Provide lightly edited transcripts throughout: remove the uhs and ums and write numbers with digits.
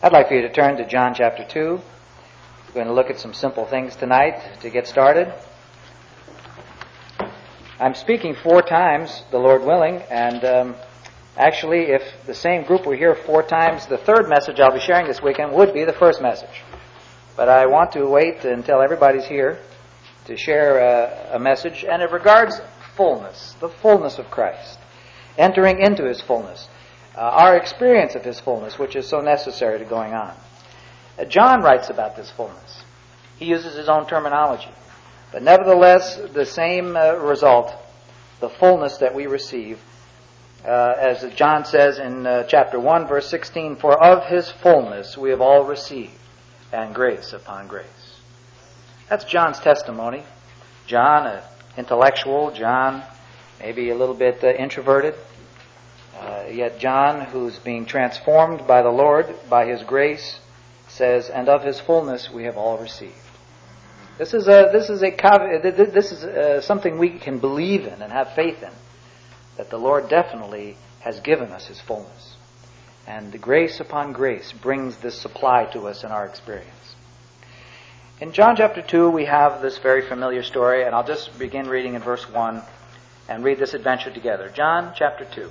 I'd like for you to turn to John chapter 2. We're going to look at some simple things tonight to get started. I'm speaking 4 times, the Lord willing, and actually if the same group were here 4 times, the third message I'll be sharing this weekend would be the first message. But I want to wait until everybody's here to share a message, and it regards fullness, the fullness of Christ, entering into His fullness. Our experience of His fullness, which is so necessary to going on. John writes about this fullness. He uses his own terminology. But nevertheless, the same result, the fullness that we receive, as John says in chapter 1, verse 16, "For of His fullness we have all received, and grace upon grace." That's John's testimony. John, an intellectual, John, maybe a little bit introverted, yet John, who's being transformed by the Lord, by His grace, says, "And of His fullness we have all received." This is something we can believe in and have faith in, that the Lord definitely has given us His fullness. And the grace upon grace brings this supply to us in our experience. In John chapter 2, we have this very familiar story, and I'll just begin reading in verse 1 and read this adventure together. John chapter 2.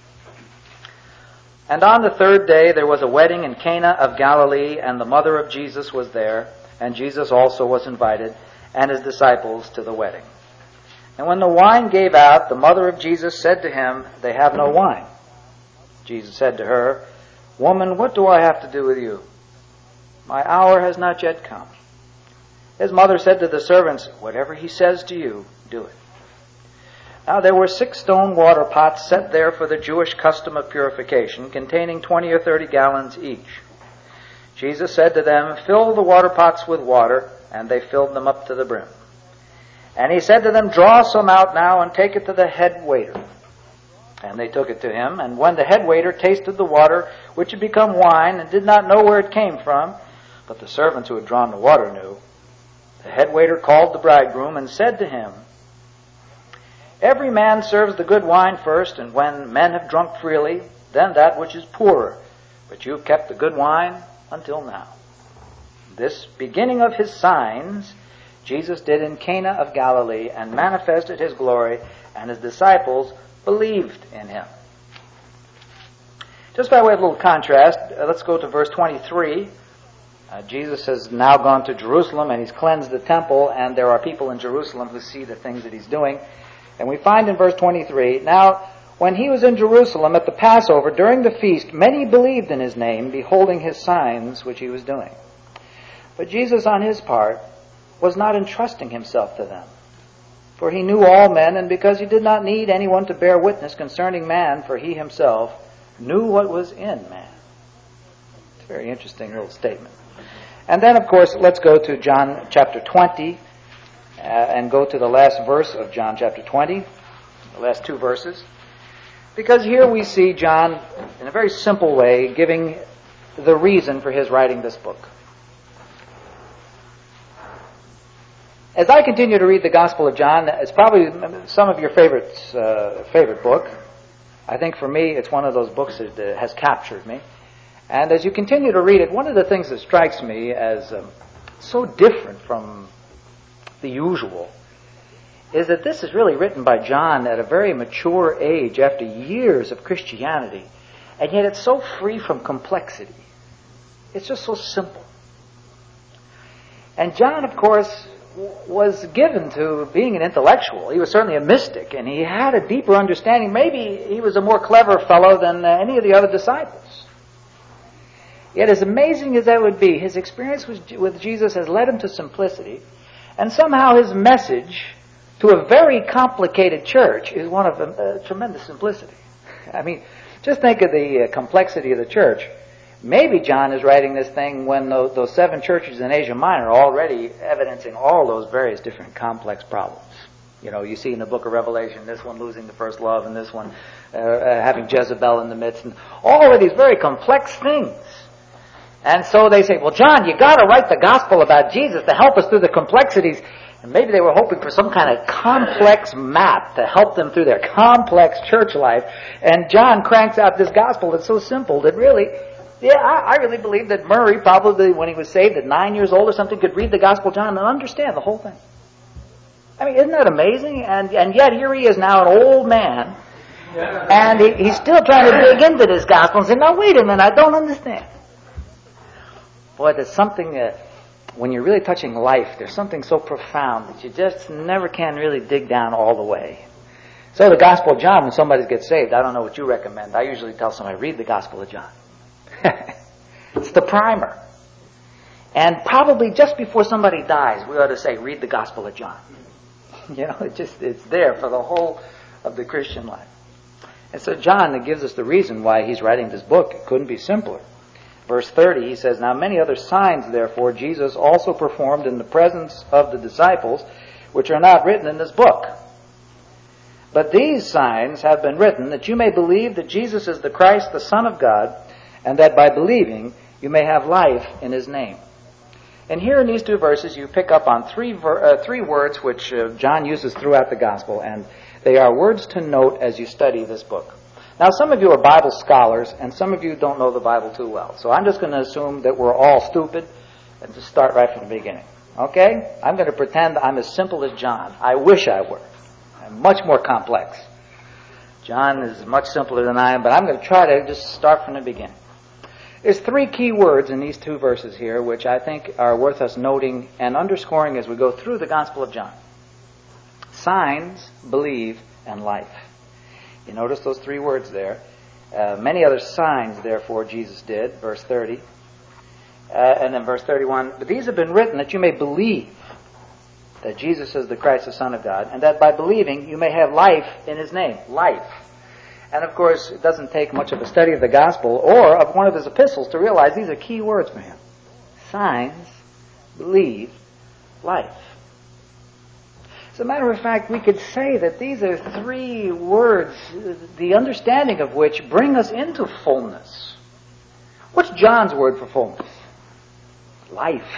"And on the 3rd day there was a wedding in Cana of Galilee, and the mother of Jesus was there, and Jesus also was invited, and His disciples to the wedding. And when the wine gave out, the mother of Jesus said to Him, 'They have no wine.' Jesus said to her, 'Woman, what do I have to do with you? My hour has not yet come.' His mother said to the servants, 'Whatever He says to you, do it.' Now there were 6 stone water pots set there for the Jewish custom of purification, containing 20 or 30 gallons each. Jesus said to them, 'Fill the water pots with water,' and they filled them up to the brim. And He said to them, 'Draw some out now and take it to the head waiter.' And they took it to him, and when the head waiter tasted the water, which had become wine, and did not know where it came from, but the servants who had drawn the water knew, the head waiter called the bridegroom and said to him, 'Every man serves the good wine first, and when men have drunk freely, then that which is poorer. But you have kept the good wine until now.' This beginning of His signs Jesus did in Cana of Galilee, and manifested His glory, and His disciples believed in Him." Just by way of a little contrast, let's go to verse 23. Jesus has now gone to Jerusalem, and He's cleansed the temple, and there are people in Jerusalem who see the things that He's doing. And we find in verse 23, "Now, when He was in Jerusalem at the Passover, during the feast, many believed in His name, beholding His signs which He was doing. But Jesus, on His part, was not entrusting Himself to them. For He knew all men, and because He did not need anyone to bear witness concerning man, for He Himself knew what was in man." It's a very interesting little statement. And then, of course, let's go to John chapter 20, and go to the last verse of John chapter 20, the last 2 verses. Because here we see John, in a very simple way, giving the reason for his writing this book. As I continue to read the Gospel of John, it's probably some of your favorite book. I think for me, it's one of those books that has captured me. And as you continue to read it, one of the things that strikes me as so different from the usual is that this is really written by John at a very mature age after years of Christianity, and yet it's so free from complexity. It's just so simple. And John, of course, was given to being an intellectual. He was certainly a mystic, and he had a deeper understanding. Maybe he was a more clever fellow than any of the other disciples. Yet as amazing as that would be, his experience with Jesus has led him to simplicity. And somehow his message to a very complicated church is one of tremendous simplicity. I mean, just think of the complexity of the church. Maybe John is writing this thing when those 7 churches in Asia Minor are already evidencing all those various different complex problems. You know, you see in the book of Revelation, this one losing the first love, and this one having Jezebel in the midst, and all of these very complex things. And so they say, "Well, John, you got to write the gospel about Jesus to help us through the complexities." And maybe they were hoping for some kind of complex map to help them through their complex church life. And John cranks out this gospel that's so simple that really Yeah, I really believe that Murray, probably when he was saved at 9 years old or something, could read the Gospel of John and understand the whole thing. I mean, isn't that amazing? And yet here he is now, an old man, and he's still trying to dig into this Gospel and say, now wait a minute, I don't understand. Boy, there's something, when you're really touching life, there's something so profound that you just never can really dig down all the way. So the Gospel of John, when somebody gets saved, I don't know what you recommend. I usually tell somebody, read the Gospel of John. It's the primer. And probably just before somebody dies, we ought to say, read the Gospel of John. You know, it's there for the whole of the Christian life. And so John gives us the reason why he's writing this book. It couldn't be simpler. Verse 30, he says, now many other signs, therefore, Jesus also performed in the presence of the disciples, which are not written in this book. But these signs have been written that you may believe that Jesus is the Christ, the Son of God, and that by believing you may have life in his name. And here in these two verses you pick up on three words which John uses throughout the gospel, and they are words to note as you study this book. Now some of you are Bible scholars, and some of you don't know the Bible too well. So I'm just going to assume that we're all stupid and just start right from the beginning. Okay? I'm going to pretend I'm as simple as John. I wish I were. I'm much more complex. John is much simpler than I am, but I'm going to try to just start from the beginning. There's three key words in these two verses here which I think are worth us noting and underscoring as we go through the Gospel of John. Signs, believe, and life. You notice those three words there. Many other signs, therefore, Jesus did, verse 30. And then verse 31, but these have been written that you may believe that Jesus is the Christ, the Son of God, and that by believing you may have life in his name. Life. And of course, it doesn't take much of a study of the gospel or of one of his epistles to realize these are key words for him. Signs, believe, life. As a matter of fact, we could say that these are three words, the understanding of which bring us into fullness. What's John's word for fullness? Life.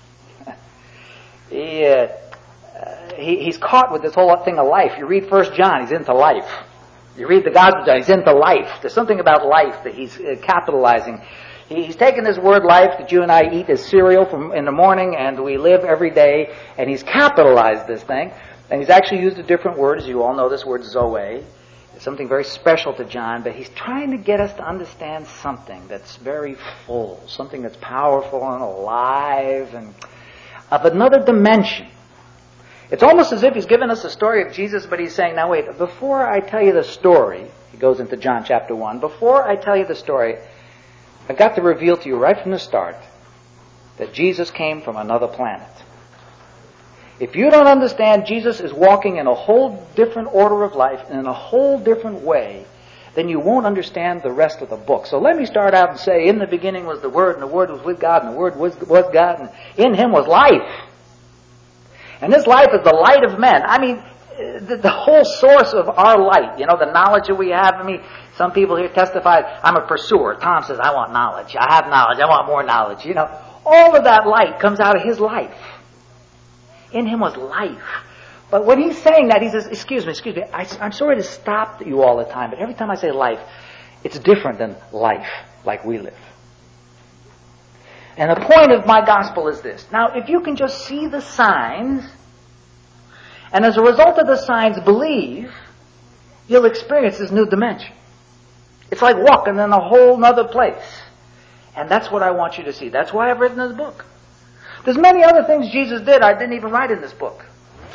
He's caught with this whole thing of life. You read 1 John, he's into life. You read the Gospel of John, he's into life. There's something about life that he's capitalizing. He's taken this word life that you and I eat as cereal in the morning and we live every day, and he's capitalized this thing. And he's actually used a different word, as you all know, this word Zoe. It's something very special to John, but he's trying to get us to understand something that's very full, something that's powerful and alive and of another dimension. It's almost as if he's given us a story of Jesus, but he's saying, now wait, before I tell you the story, he goes into John chapter 1, before I tell you the story, I've got to reveal to you right from the start that Jesus came from another planet. If you don't understand Jesus is walking in a whole different order of life, in a whole different way, then you won't understand the rest of the book. So let me start out and say, in the beginning was the Word, and the Word was with God, and the Word was God, and in him was life. And this life is the light of men. I mean, the whole source of our light, you know, the knowledge that we have. I mean, some people here testify, I'm a pursuer. Tom says, I want knowledge. I have knowledge. I want more knowledge. You know, all of that light comes out of his life. In him was life. But when he's saying that, he says, excuse me, I'm sorry to stop you all the time, but every time I say life, it's different than life like we live. And the point of my gospel is this. Now, if you can just see the signs, and as a result of the signs believe, you'll experience this new dimension. It's like walking in a whole nother place. And that's what I want you to see. That's why I've written this book. There's many other things Jesus did I didn't even write in this book.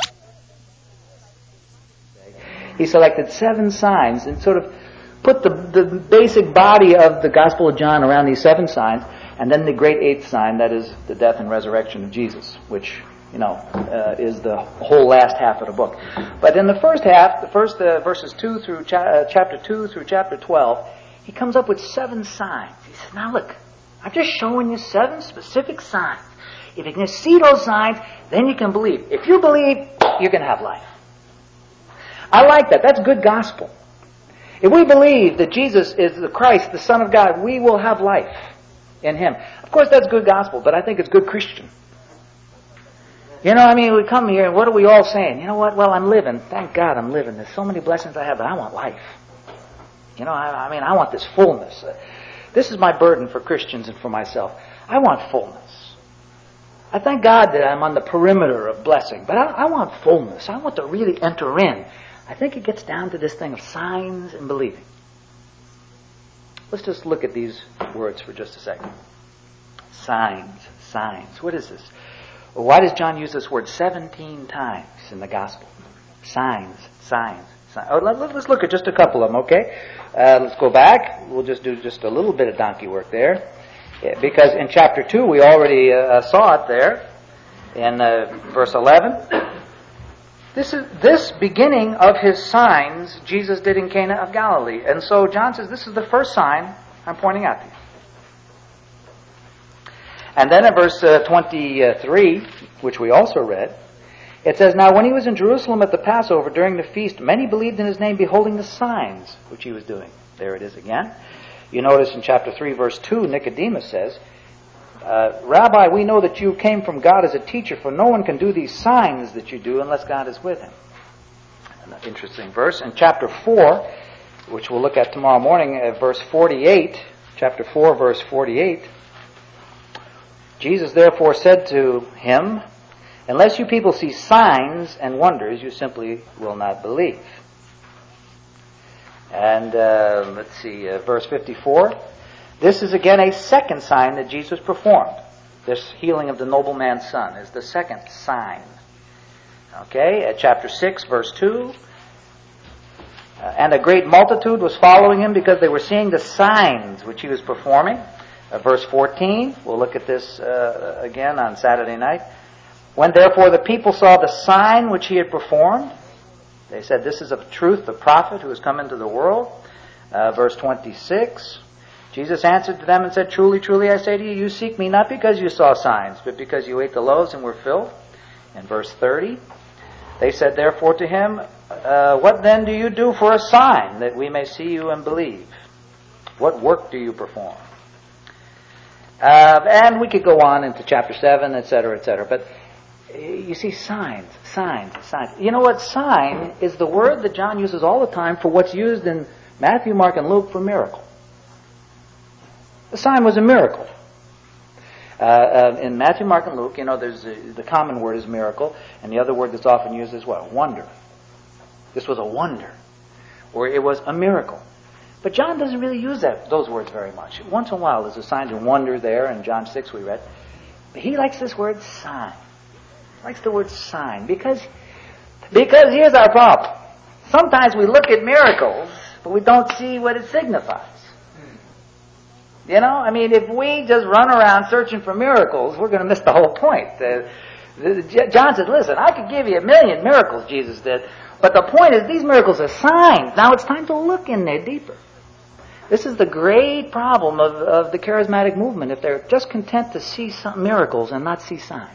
He selected 7 signs and sort of put the basic body of the Gospel of John around these 7 signs, and then the great 8th sign, that is the death and resurrection of Jesus, which, you know, is the whole last half of the book. But in the first half, the first verses 2 through chapter 2 through chapter 12, he comes up with 7 signs. He says, now look, I'm just showing you 7 specific signs. If you can see those signs, then you can believe. If you believe, you can have life. I like that. That's good gospel. If we believe that Jesus is the Christ, the Son of God, we will have life in him. Of course, that's good gospel, but I think it's good Christian. You know, I mean, we come here and what are we all saying? You know what? Well, I'm living. Thank God I'm living. There's so many blessings I have, but I want life. You know, I mean, I want this fullness. This is my burden for Christians and for myself. I want fullness. I thank God that I'm on the perimeter of blessing, but I want fullness. I want to really enter in. I think it gets down to this thing of signs and believing. Let's just look at these words for just a second. Signs, signs. What is this? Well, why does John use this word 17 times in the gospel? Signs, signs, signs. Oh, let's look at just a couple of them, okay? Let's go back. We'll just do just a little bit of donkey work there. Yeah, because in chapter 2, we already saw it there in verse 11. This beginning of his signs Jesus did in Cana of Galilee. And so John says, this is the first sign I'm pointing out to you. And then in verse 23, which we also read, it says, Now when he was in Jerusalem at the Passover during the feast, many believed in his name, beholding the signs which he was doing. There it is again. You notice in chapter 3, verse 2, Nicodemus says, Rabbi, we know that you came from God as a teacher, for no one can do these signs that you do unless God is with him. An interesting verse. In chapter 4, which we'll look at tomorrow morning, verse 48, chapter 4, verse 48, Jesus therefore said to him, Unless you people see signs and wonders, you simply will not believe. And let's see, verse 54. This is again a second sign that Jesus performed. This healing of the nobleman's son is the second sign. Okay, at chapter 6, verse 2. And a great multitude was following him because they were seeing the signs which he was performing. Verse 14, we'll look at this again on Saturday night. When therefore the people saw the sign which he had performed, they said, This is of truth the prophet who has come into the world. Verse 26, Jesus answered to them and said, Truly, truly, I say to you, you seek me not because you saw signs, but because you ate the loaves and were filled. In verse 30, they said therefore to him, What then do you do for a sign, that we may see you and believe? What work do you perform? And we could go on into chapter 7, etc., etc. But you see, signs. You know what? Sign is the word that John uses all the time for what's used in Matthew, Mark, and Luke for miracle. The sign was a miracle. In Matthew, Mark, and Luke, there's the common word is miracle, and the other word that's often used is what? Wonder. This was a wonder, or it was a miracle. But John doesn't really use those words very much. Once in a while there's a sign and wonder there in John 6 we read. But he likes this word sign. He likes the word sign because here's our problem. Sometimes we look at miracles, but we don't see what it signifies. If we just run around searching for miracles, we're going to miss the whole point. John said, listen, I could give you 1,000,000 miracles, Jesus did, but the point is these miracles are signs. Now it's time to look in there deeper. This is the great problem of the charismatic movement, if they're just content to see some miracles and not see signs.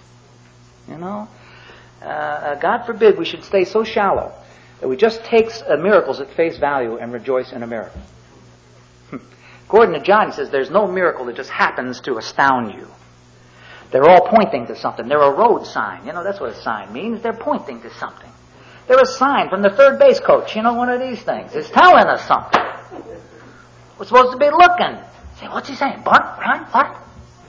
God forbid we should stay so shallow that we just take miracles at face value and rejoice in a miracle. According to John, he says there's no miracle that just happens to astound you. They're all pointing to something. They're a road sign. That's what a sign means. They're pointing to something. They're a sign from the third base coach. One of these things. It's telling us something. We're supposed to be looking. Say, what's he saying? Bunt? Run? What?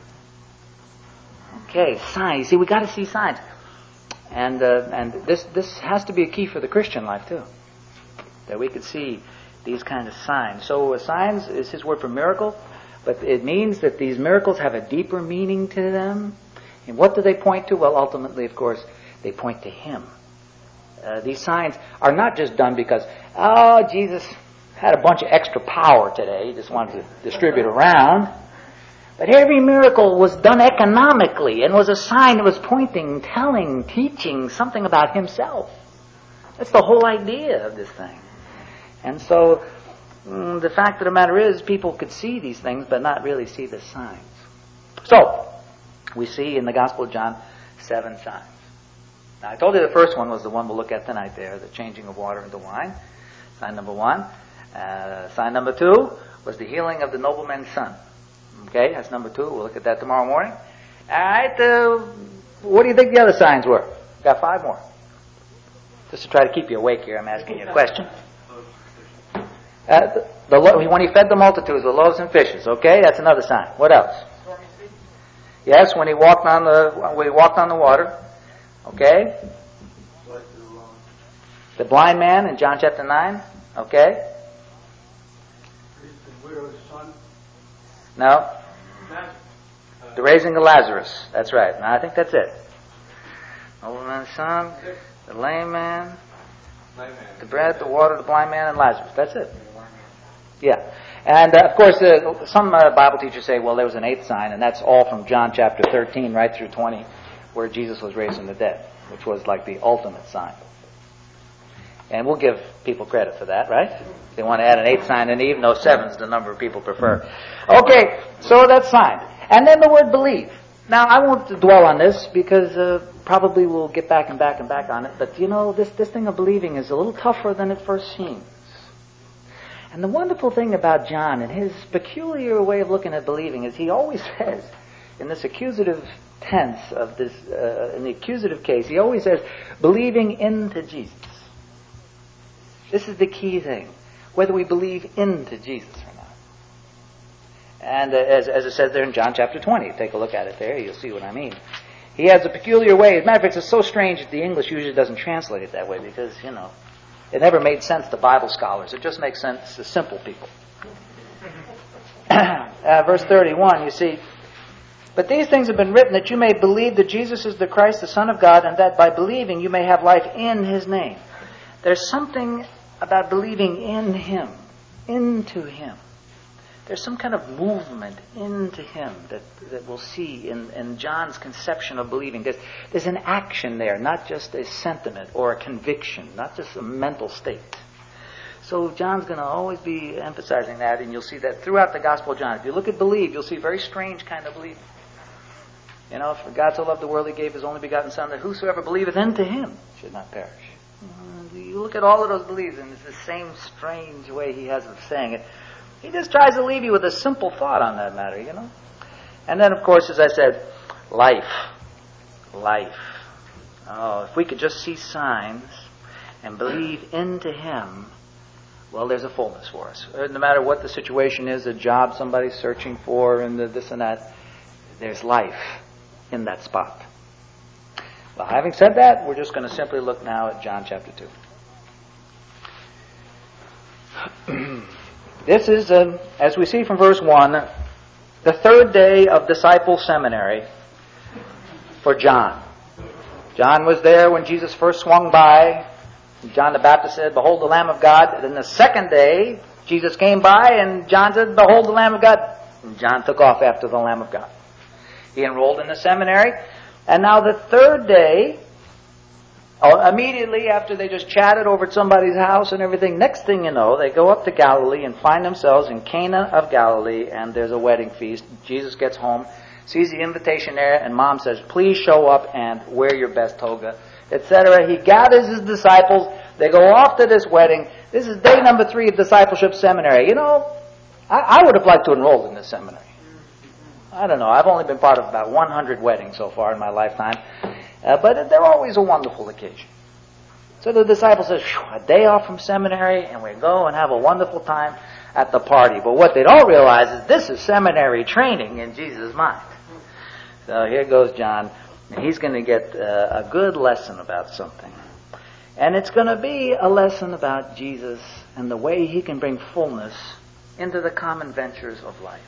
Okay, signs. You see, we got to see signs. And this has to be a key for the Christian life, too. That we could see these kind of signs. So signs is his word for miracle, but it means that these miracles have a deeper meaning to them. And what do they point to? Well, ultimately, of course, they point to him. These signs are not just done because, Jesus had a bunch of extra power today. He just wanted to distribute around. But every miracle was done economically and was a sign that was pointing, telling, teaching something about himself. That's the whole idea of this thing. And so the fact of the matter is people could see these things but not really see the signs. So we see in the Gospel of John 7 signs. Now I told you the first one was the one we'll look at tonight there, the changing of water into wine. Sign number 1. Sign number 2 was the healing of the nobleman's son. Okay, that's number 2. We'll look at that tomorrow morning. All right, what do you think the other signs were? Got 5 more. Just to try to keep you awake here, I'm asking you a question. When he fed the multitudes with loaves and fishes. Okay, that's another sign. What else? Yes, when he walked on the water. Okay. The blind man in John chapter 9. Okay. No. The raising of Lazarus. That's right. Now I think that's it. Old man's son, the lame man, the bread, the water, the blind man, and Lazarus. That's it. Yeah. And of course, some Bible teachers say, well, there was an eighth sign, and that's all from John chapter 13 right through 20, where Jesus was raised from the dead, which was like the ultimate sign. And we'll give people credit for that, right? They want to add an eighth sign, and even though seven's the number people prefer. Okay, so that's sign. And then the word believe. Now, I won't dwell on this because probably we'll get back and back and back on it. But, you know, this thing of believing is a little tougher than it first seems. And the wonderful thing about John and his peculiar way of looking at believing is he always says, in this accusative tense of this, in the accusative case, he always says, believing into Jesus. This is the key thing, whether we believe into Jesus or not. And as it says there in John chapter 20, take a look at it there, you'll see what I mean. He has a peculiar way. As a matter of fact, it's so strange that the English usually doesn't translate it that way because, you know, it never made sense to Bible scholars. It just makes sense to simple people. Verse 31, you see, but these things have been written that you may believe that Jesus is the Christ, the Son of God, and that by believing you may have life in His name. There's something about believing in Him, into Him. There's some kind of movement into Him that we'll see in John's conception of believing. There's an action there, not just a sentiment or a conviction, not just a mental state. So John's going to always be emphasizing that, and you'll see that throughout the Gospel of John. If you look at believe, you'll see a very strange kind of believing. You know, for God so loved the world, He gave His only begotten Son, that whosoever believeth into Him should not perish. You look at all of those beliefs, and it's the same strange way He has of saying it. He just tries to leave you with a simple thought on that matter, you know. And then, of course, as I said, life. Life. Oh, if we could just see signs and believe into Him, well, there's a fullness for us. No matter what the situation is, a job somebody's searching for, and this and that, there's life in that spot. Well, having said that, we're just going to simply look now at John chapter 2. This is, as we see from verse 1, the third day of disciple seminary for John. John was there when Jesus first swung by. John the Baptist said, "Behold the Lamb of God." Then the second day, Jesus came by and John said, "Behold the Lamb of God." And John took off after the Lamb of God. He enrolled in the seminary. And now the third day, immediately after they just chatted over at somebody's house and everything, next thing you know, they go up to Galilee and find themselves in Cana of Galilee, and there's a wedding feast. Jesus gets home, sees the invitation there, and Mom says, "Please show up and wear your best toga," etc. He gathers his disciples. They go off to this wedding. This is day number 3 of discipleship seminary. You know, I would have liked to enroll in this seminary. I don't know. I've only been part of about 100 weddings so far in my lifetime. But they're always a wonderful occasion. So the disciples says, a day off from seminary, and we go and have a wonderful time at the party. But what they don't realize is this is seminary training in Jesus' mind. So here goes John, and he's going to get a good lesson about something. And it's going to be a lesson about Jesus and the way He can bring fullness into the common ventures of life.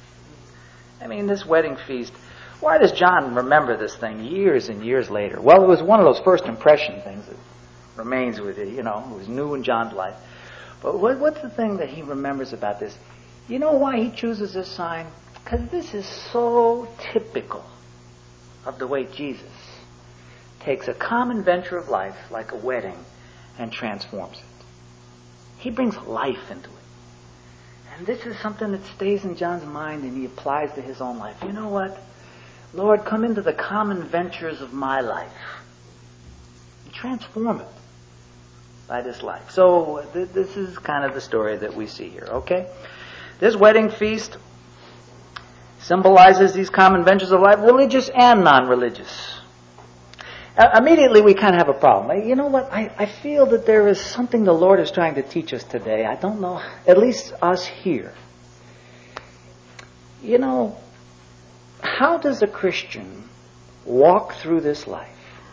I mean, this wedding feast, why does John remember this thing years and years later? Well, it was one of those first impression things that remains with you, you know. It was new in John's life. But what's the thing that he remembers about this? You know why he chooses this sign? Because this is so typical of the way Jesus takes a common venture of life, like a wedding, and transforms it. He brings life into it. And this is something that stays in John's mind and he applies to his own life. You know what? Lord, come into the common ventures of my life and transform it by this life. So this is kind of the story that we see here, okay? This wedding feast symbolizes these common ventures of life, religious and non-religious. Immediately we kind of have a problem. You know what? I feel that there is something the Lord is trying to teach us today. I don't know, at least us here. You know, how does a Christian walk through this life?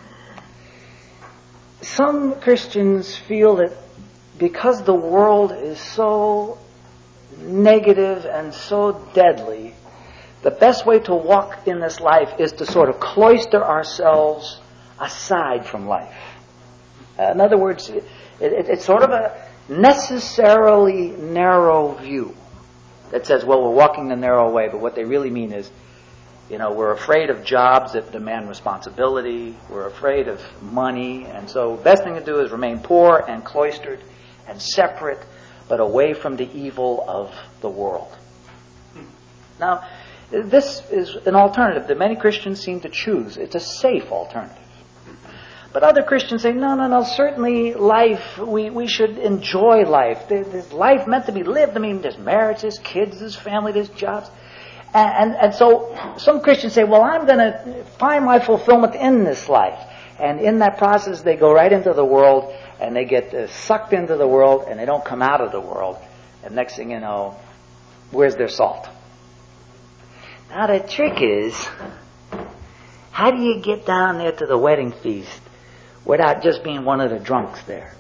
Some Christians feel that because the world is so negative and so deadly, the best way to walk in this life is to sort of cloister ourselves aside from life. In other words, it's sort of a necessarily narrow view that says, well, we're walking the narrow way, but what they really mean is, you know, we're afraid of jobs that demand responsibility, we're afraid of money, and so the best thing to do is remain poor and cloistered and separate, but away from the evil of the world. Now, this is an alternative that many Christians seem to choose. It's a safe alternative. But other Christians say, no, certainly life, we should enjoy life. There's life meant to be lived. I mean, there's marriage, there's kids, there's family, there's jobs. And so some Christians say, well, I'm going to find my fulfillment in this life. And in that process, they go right into the world, and they get sucked into the world, and they don't come out of the world. And next thing you know, where's their salt? Now the trick is, how do you get down there to the wedding feast without just being one of the drunks there?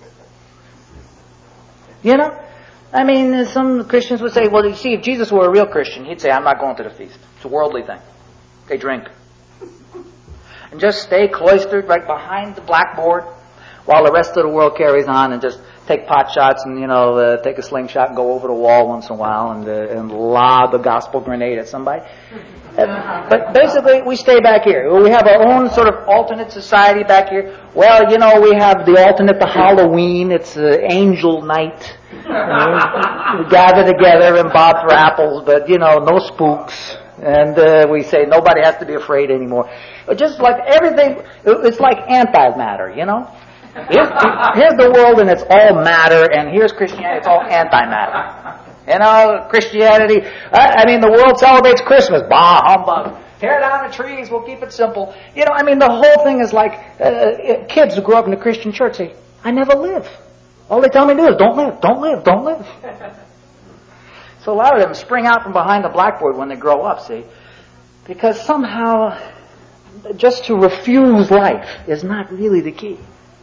You know? I mean, some Christians would say, well, you see, if Jesus were a real Christian, he'd say, I'm not going to the feast. It's a worldly thing. They drink. And just stay cloistered right behind the blackboard while the rest of the world carries on, and just take pot shots and, take a slingshot and go over the wall once in a while and lob a gospel grenade at somebody. But basically, we stay back here. We have our own sort of alternate society back here. Well, we have the alternate to Halloween. It's angel night. We gather together and bob for apples, but, no spooks. And we say nobody has to be afraid anymore. Just like everything, it's like antimatter, Here's the world and it's all matter, and here's Christianity, it's all antimatter. Christianity, the world celebrates Christmas. Bah, humbug. Tear down the trees, we'll keep it simple. The whole thing is like kids who grow up in the Christian church say, I never live. All they tell me to do is don't live, don't live, don't live. So a lot of them spring out from behind the blackboard when they grow up, see? Because somehow just to refuse life is not really the key.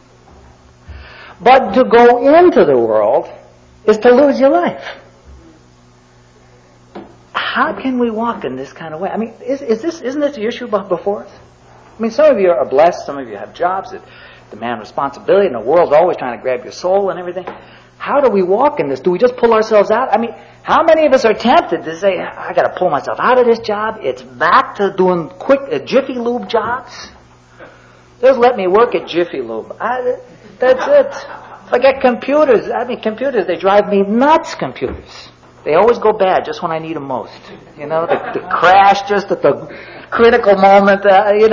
But to go into the world is to lose your life. How can we walk in this kind of way? Isn't this the issue before us? Some of you are blessed, some of you have jobs that demand responsibility, and the world's always trying to grab your soul and everything. How do we walk in this? Do we just pull ourselves out? How many of us are tempted to say, I got to pull myself out of this job, it's back to doing quick Jiffy Lube jobs? Just let me work at Jiffy Lube. That's it. Forget computers. Computers, they drive me nuts, computers. They always go bad just when I need them most. They crash just at the critical moment.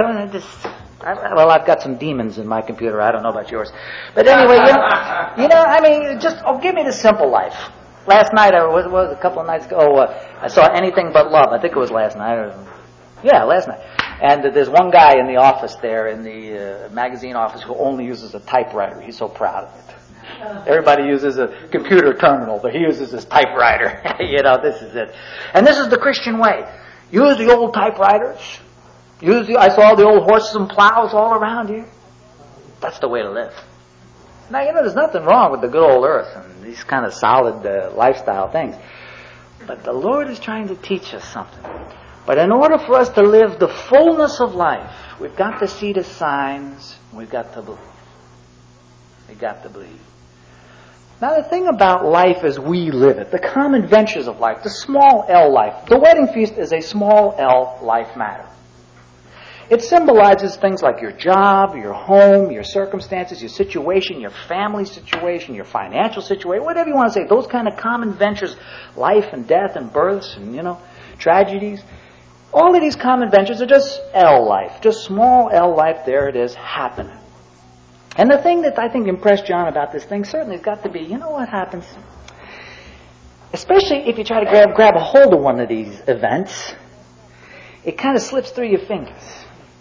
I've got some demons in my computer. I don't know about yours. But anyway, give me the simple life. Last night, a couple of nights ago, I saw Anything But Love. I think it was last night. Last night. And there's one guy in the office there, in the magazine office, who only uses a typewriter. He's so proud of it. Everybody uses a computer terminal, but he uses his typewriter. This is it. And this is the Christian way. Use the old typewriters. I saw the old horses and plows all around here. That's the way to live. Now, there's nothing wrong with the good old earth and these kind of solid lifestyle things. But the Lord is trying to teach us something. But in order for us to live the fullness of life, we've got to see the signs. We've got to believe. We've got to believe. Now, the thing about life as we live it, the common ventures of life, the small L life, the wedding feast is a small L life matter. It symbolizes things like your job, your home, your circumstances, your situation, your family situation, your financial situation, whatever you want to say. Those kind of common ventures, life and death and births and, tragedies. All of these common ventures are just L life, just small L life. There it is, happening. And the thing that I think impressed John about this thing certainly has got to be, what happens? Especially if you try to grab a hold of one of these events, it kind of slips through your fingers.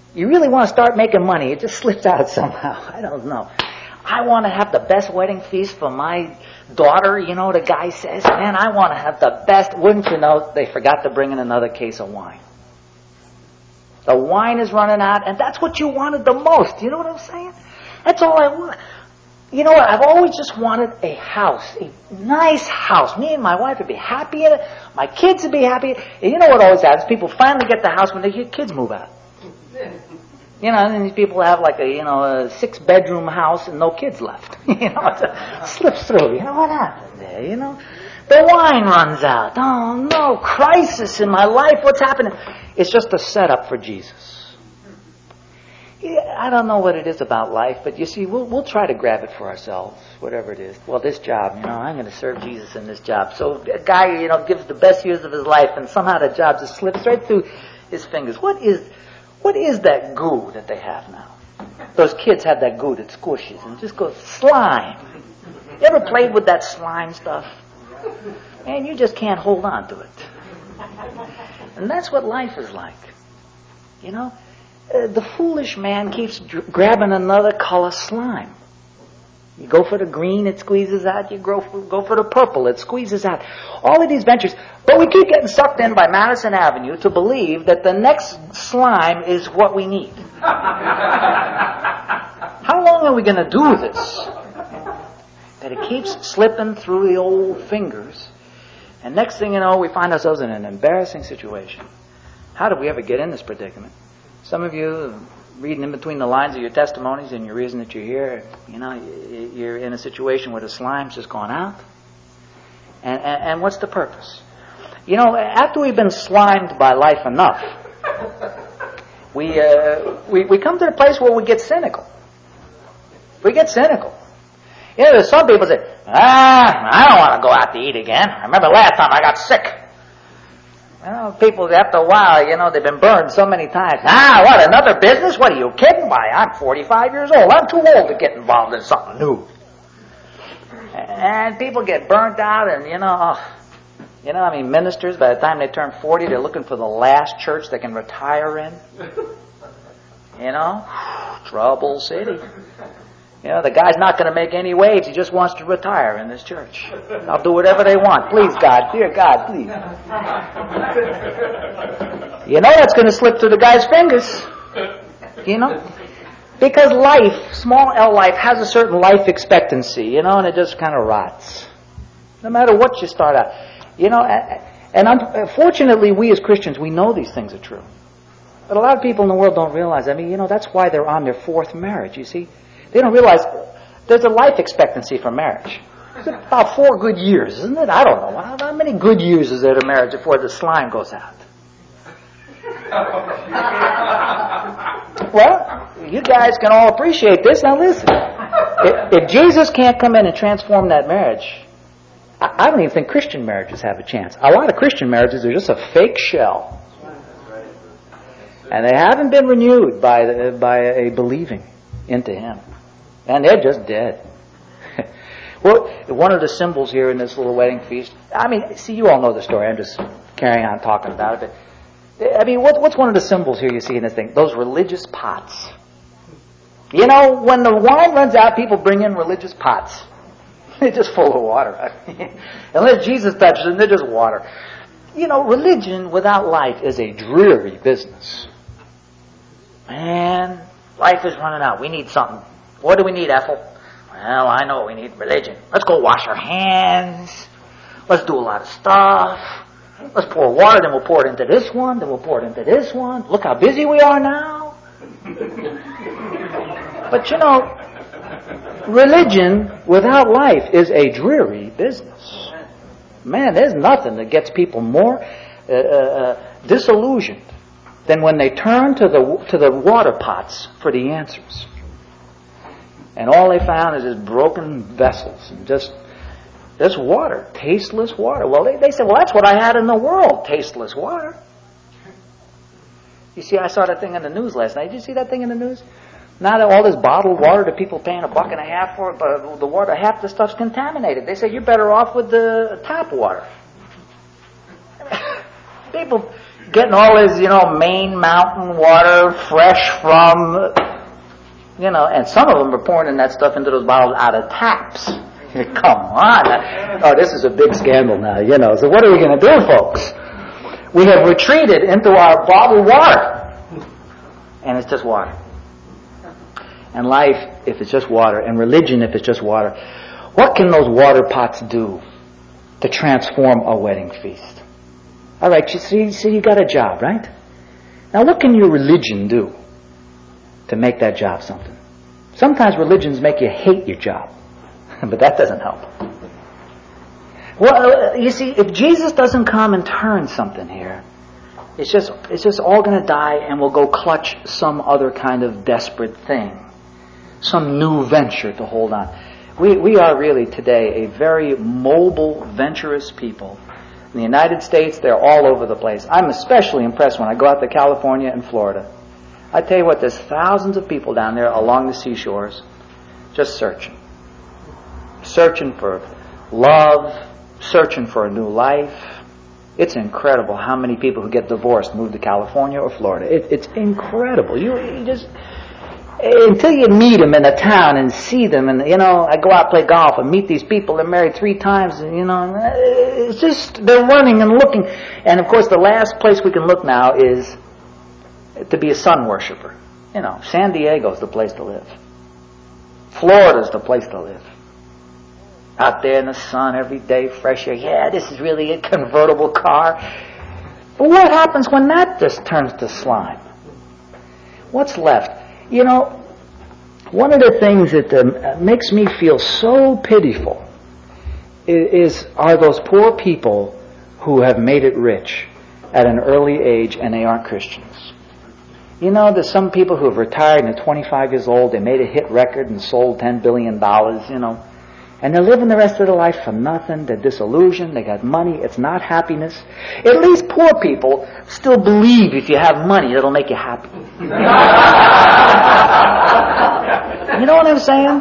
You really want to start making money. It just slips out somehow. I don't know. I want to have the best wedding feast for my daughter. You know, the guy says, man, I want to have the best. Wouldn't you know, they forgot to bring in another case of wine. The wine is running out, and that's what you wanted the most. You know what I'm saying? That's all I want. You know what? I've always just wanted a house, a nice house. Me and my wife would be happy in it. My kids would be happy. And you know what always happens? People finally get the house when their kids move out. You know, and these people have like a 6-bedroom house and no kids left. You know, it slips through. You know what happened there? You know, the wine runs out. Oh no, crisis in my life. What's happening? It's just a setup for Jesus. Yeah, I don't know what it is about life, but you see, we'll try to grab it for ourselves, whatever it is. Well, this job, I'm going to serve Jesus in this job. So a guy, gives the best years of his life, and somehow the job just slips right through his fingers. What is that goo that they have now? Those kids have that goo that squishes and just goes slime. You ever played with that slime stuff? Man, you just can't hold on to it. And that's what life is like. The foolish man keeps grabbing another color slime. You go for the green, it squeezes out. You go for the purple, it squeezes out. All of these ventures. But we keep getting sucked in by Madison Avenue to believe that the next slime is what we need. How long are we going to do this? That it keeps slipping through the old fingers. And next thing you know, we find ourselves in an embarrassing situation. How did we ever get in this predicament? Some of you, reading in between the lines of your testimonies and your reason that you're here, you're in a situation where the slime's just gone out. And what's the purpose? After we've been slimed by life enough, we come to the place where we get cynical. We get cynical. There's some people say, I don't want to go out to eat again. I remember last time I got sick. People, after a while, they've been burned so many times. What, another business? What, are you kidding? Why, I'm 45 years old. I'm too old to get involved in something new. And people get burnt out and, ministers, by the time they turn 40, they're looking for the last church they can retire in. Trouble city. The guy's not going to make any waves. He just wants to retire in this church. I'll do whatever they want. Please, God. Dear God, please. That's going to slip through the guy's fingers. Because life, small L life, has a certain life expectancy, and it just kind of rots. No matter what you start out. And unfortunately, we as Christians, we know these things are true. But a lot of people in the world don't realize. That's why they're on their 4th marriage, you see. They don't realize there's a life expectancy for marriage. It's about 4 good years, isn't it? I don't know. How many good years is there to marriage before the slime goes out? Well, you guys can all appreciate this. Now listen. If Jesus can't come in and transform that marriage, I don't even think Christian marriages have a chance. A lot of Christian marriages are just a fake shell. And they haven't been renewed by a believing into Him. And they're just dead. Well, one of the symbols here in this little wedding feast, you all know the story. I'm just carrying on talking about it. But, what's one of the symbols here you see in this thing? Those religious pots. When the wine runs out, people bring in religious pots. They're just full of water. Unless Jesus touches them, they're just water. Religion without life is a dreary business. Man, life is running out. We need something. What do we need, Ethel? Well, I know we need religion. Let's go wash our hands. Let's do a lot of stuff. Let's pour water, then we'll pour it into this one, then we'll pour it into this one. Look how busy we are now. But religion without life is a dreary business. Man, there's nothing that gets people more disillusioned than when they turn to the water pots for the answers. And all they found is just broken vessels and just water, tasteless water. Well, they said, well, that's what I had in the world, tasteless water. You see, I saw that thing in the news last night. Did you see that thing in the news? Now that all this bottled water that people paying $1.50 for, but the water, half the stuff's contaminated. They say you're better off with the tap water. People getting all this, Maine mountain water, fresh from, and some of them are pouring in that stuff into those bottles out of taps. Come on. Oh, this is a big scandal now, So what are we going to do, folks? We have retreated into our bottled water. And it's just water. And life, if it's just water, and religion, if it's just water, what can those water pots do to transform a wedding feast? All right, you got a job, right? Now what can your religion do to make that job something? Sometimes religions make you hate your job, but that doesn't help. Well, you see, if Jesus doesn't come and turn something here, it's just all going to die, and we'll go clutch some other kind of desperate thing, some new venture to hold on. We are really today a very mobile, venturous people. In the United States, they're all over the place. I'm especially impressed when I go out to California and Florida. I tell you what, there's thousands of people down there along the seashores just searching for love, searching for a new life. It's incredible how many people who get divorced move to California or Florida. It's incredible. You just, until you meet them in a town and see them, and I go out and play golf and meet these people. They're married 3 times, and it's just they're running and looking. And of course, the last place we can look now is to be a sun worshiper. San Diego's the place to live. Florida's the place to live. Out there in the sun every day, fresh air. Yeah, this is really a convertible car. But what happens when that just turns to slime? What's left? One of the things that makes me feel so pitiful are those poor people who have made it rich at an early age and they aren't Christians. There's some people who have retired and they're 25 years old, they made a hit record and sold $10 billion, and they're living the rest of their life for nothing. They're disillusioned, they got money, it's not happiness. At least poor people still believe if you have money, it'll make you happy. You know what I'm saying?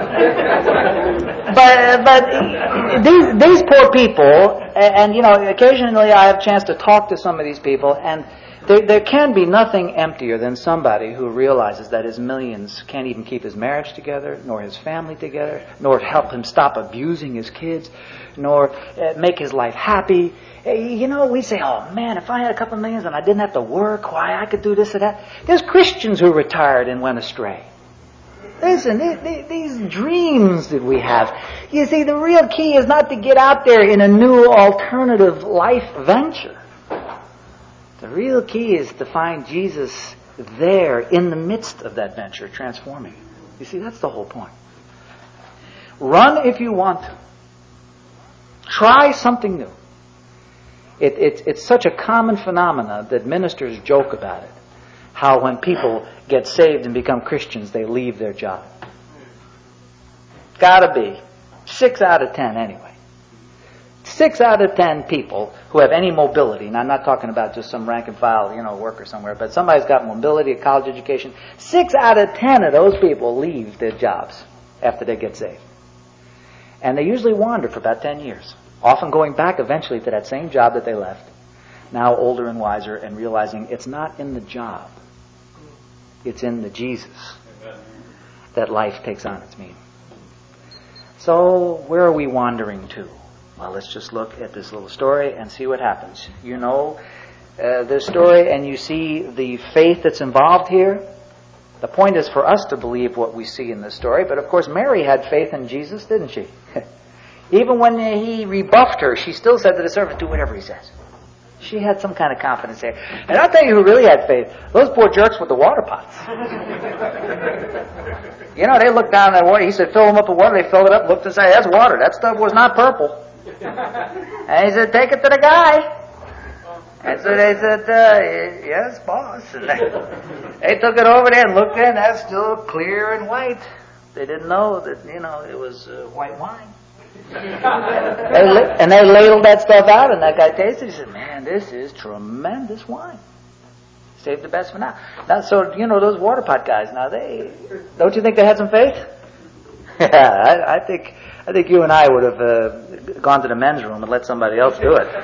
But these poor people, and occasionally I have a chance to talk to some of these people, and there can be nothing emptier than somebody who realizes that his millions can't even keep his marriage together, nor his family together, nor help him stop abusing his kids, nor make his life happy. We say, oh man, if I had a couple of millions and I didn't have to work, why, I could do this or that. There's Christians who retired and went astray. Listen, these dreams that we have, you see, the real key is not to get out there in a new alternative life venture. The real key is to find Jesus there in the midst of that venture, transforming. You see, that's the whole point. Run if you want to. Try something new. It's such a common phenomenon that ministers joke about it. How when people get saved and become Christians, they leave their job. Gotta be. 6 out of 10 anyway. 6 out of 10 people who have any mobility, and I'm not talking about just some rank and file, worker somewhere, but somebody's got mobility, a college education, 6 out of 10 of those people leave their jobs after they get saved. And they usually wander for about 10 years, often going back eventually to that same job that they left, now older and wiser, and realizing it's not in the job, it's in the Jesus that life takes on its meaning. So, where are we wandering to? Well, let's just look at this little story and see what happens. This story, and you see the faith that's involved here. The point is for us to believe what we see in this story, but of course Mary had faith in Jesus, didn't she? Even when he rebuffed her, she still said to the servant, do whatever he says. She had some kind of confidence there. And I'll tell you who really had faith. Those poor jerks with the water pots. They looked down at water. He said, fill them up with water. They filled it up, looked and said, that's water. That stuff was not purple. And he said, take it to the guy. And so they said, yes, boss. And they took it over there and looked in. That's still clear and white. They didn't know that, it was white wine. And they ladled that stuff out, and that guy tasted it. He said, man, this is tremendous wine. Save the best for now. So, those water pot guys, don't you think they had some faith? Yeah, I think you and I would have gone to the men's room and let somebody else do it.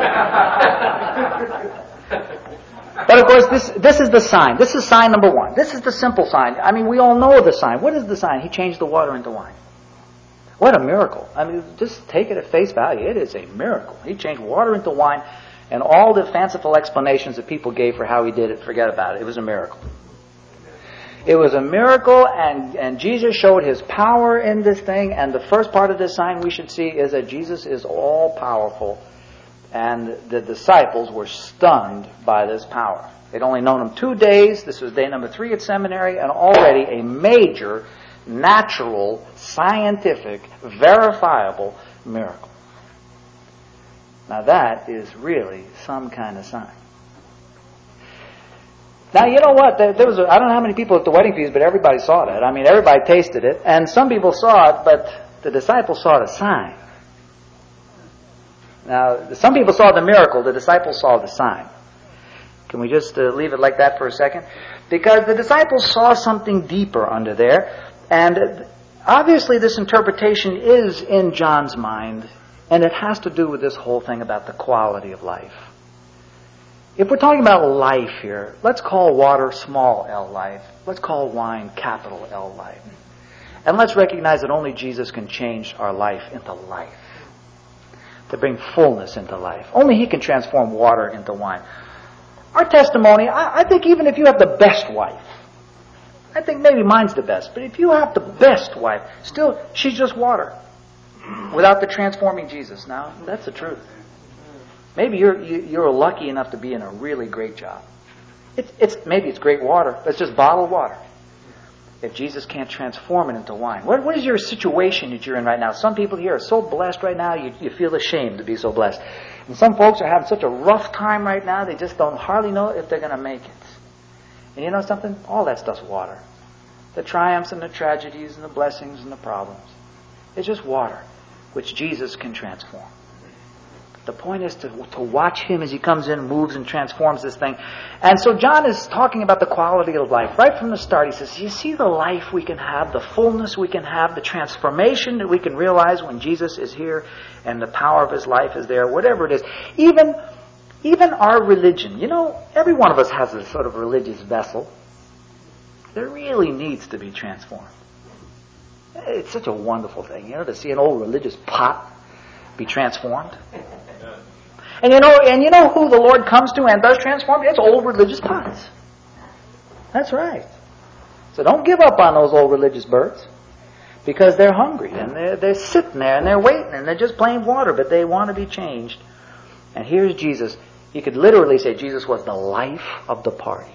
But of course, this is the sign. This is sign number one. This is the simple sign. I mean, we all know the sign. What is the sign? He changed the water into wine. What a miracle. I mean, just take it at face value. It is a miracle. He changed water into wine, and all the fanciful explanations that people gave for how he did it, forget about it. It was a miracle. It was a miracle, and Jesus showed his power in this thing, and the first part of this sign we should see is that Jesus is all-powerful, and the disciples were stunned by this power. They'd only known him 2 days. This was day number 3 at seminary, and already a major, natural, scientific, verifiable miracle. Now that is really some kind of sign. Now, you know what? There was I don't know how many people at the wedding feast, but everybody saw that. I mean, everybody tasted it. And some people saw it, but the disciples saw the sign. Now, some people saw the miracle. The disciples saw the sign. Can we just leave it like that for a second? Because the disciples saw something deeper under there. And obviously this interpretation is in John's mind. And it has to do with this whole thing about the quality of life. If we're talking about life here, let's call water small L life. Let's call wine capital L life. And let's recognize that only Jesus can change our life into life. To bring fullness into life. Only he can transform water into wine. Our testimony, I think even if you have the best wife, I think maybe mine's the best, but if you have the best wife, still, she's just water. Without the transforming Jesus. Now, that's the truth. Maybe you're lucky enough to be in a really great job. Maybe it's great water, but it's just bottled water. If Jesus can't transform it into wine. What is your situation that you're in right now? Some people here are so blessed right now, you feel ashamed to be so blessed. And some folks are having such a rough time right now, they just don't hardly know if they're going to make it. And you know something? All that stuff's water. The triumphs and the tragedies and the blessings and the problems. It's just water, which Jesus can transform. The point is to watch him as he comes in, moves, and transforms this thing. And so John is talking about the quality of life. Right from the start, he says, you see the life we can have, the fullness we can have, the transformation that we can realize when Jesus is here and the power of his life is there, whatever it is. Even our religion. You know, every one of us has a sort of religious vessel. There really needs to be transformed. It's such a wonderful thing, you know, to see an old religious pot be transformed. And you know who the Lord comes to and does transform? It's old religious pots. That's right. So don't give up on those old religious birds, because they're hungry and they're sitting there and they're waiting and they're just plain water, but they want to be changed. And here's Jesus. You could literally say Jesus was the life of the party.